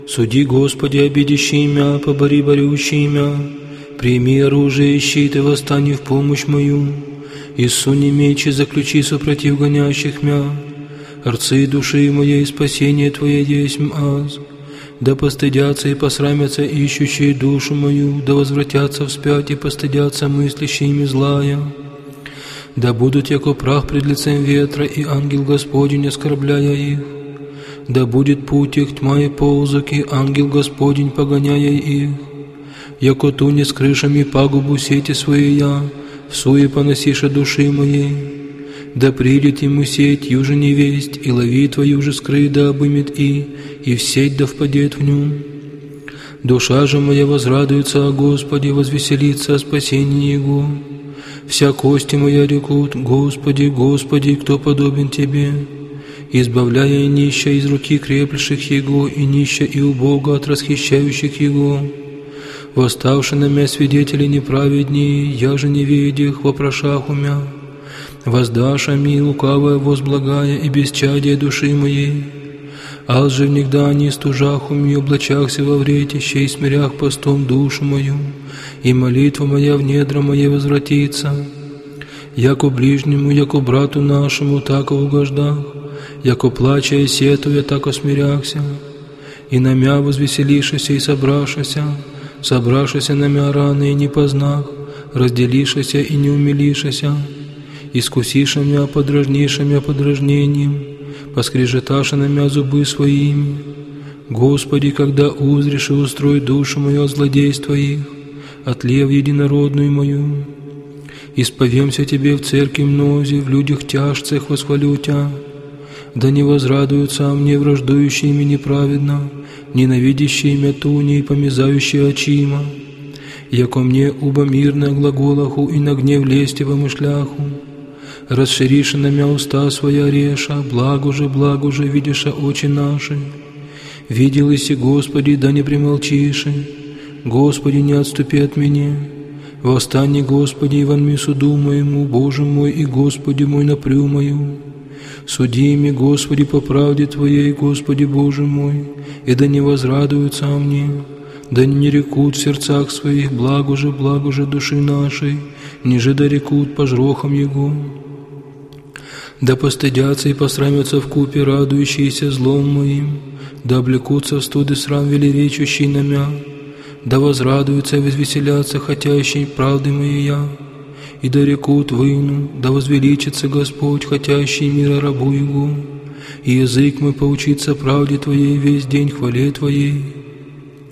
Суди, Господи, обидящий мя, побори борющий мя. Прими оружие и щит, и восстань в помощь мою. И суни меч, и заключи супротив гонящих мя. Рцы души моей, спасение Твое есмь аз. Да постыдятся и посрамятся ищущие душу мою, да возвратятся вспять и постыдятся мыслящими злая. Да будут яко прах пред лицем ветра, и ангел Господень, оскорбляя их. Да будет путь их тьма и ползок, и ангел Господень, погоняя их. Яко туне с крышами пагубу сети свои я, всуе поносиша души моей. Да придет ему сеть юже невесть, и лови твою же скрый да обымет и в сеть да впадет в нем. Душа же моя возрадуется о Господе, возвеселится о спасении Его. Вся кости моя рекут: Господи, Господи, кто подобен Тебе? Избавляя нища из руки крепленных Его, и нища и убога от расхищающих Его. Восставши на мя свидетели неправеднее, я же не ведях вопрошах умя. Воздаша ми лукавая возблагая и бесчадие души моей. Аз же внегда не стужах уми, облачахся во вретище и смирях постом душу мою, и молитва моя в недра моей возвратится. Яко ближнему, яко брату нашему, тако угождах, яко плача и сетуя, тако смиряхся, и на мя возвеселишася и собрашася на мя раны и не познах, разделишася и не умилишася, искусиша мя подражниша мя подражнением, поскрежеташа на мя зубы своими. Господи, когда узришь и устрой душу мою от злодейств Твоих, отлев единородную мою. Исповемся Тебе в церкви мнозе, в людях тяжцах восхвалю Тя. Да не возрадуются мне враждующие ми неправедно, ненавидящие мя туни и помязающие очима. Яко мне уба мирно глаголаху и на гнев лести вымышляху. Расшириша на мя уста своя реша, благо же, видиша очи наши. Видел иси, Господи, да не примолчиши, Господи, не отступи от меня. Восстань, Господи, и вонми суду моему, Боже мой и Господи мой, напрю мою. Суди ми, Господи, по правде Твоей, Господи Боже мой, и да не возрадуются о мне, да не рекут в сердцах своих, благо же души нашей, ниже да рекут по жрохам Его. Да постыдятся и посрамятся вкупе радующиеся злом моим, да облекутся в студ и срам велеречущий на мя, да возрадуются и возвеселятся хотящий правды моей я, и да рекут выну, да возвеличится Господь, хотящий мира рабу Его, и язык мой поучится правде Твоей весь день хвале Твоей.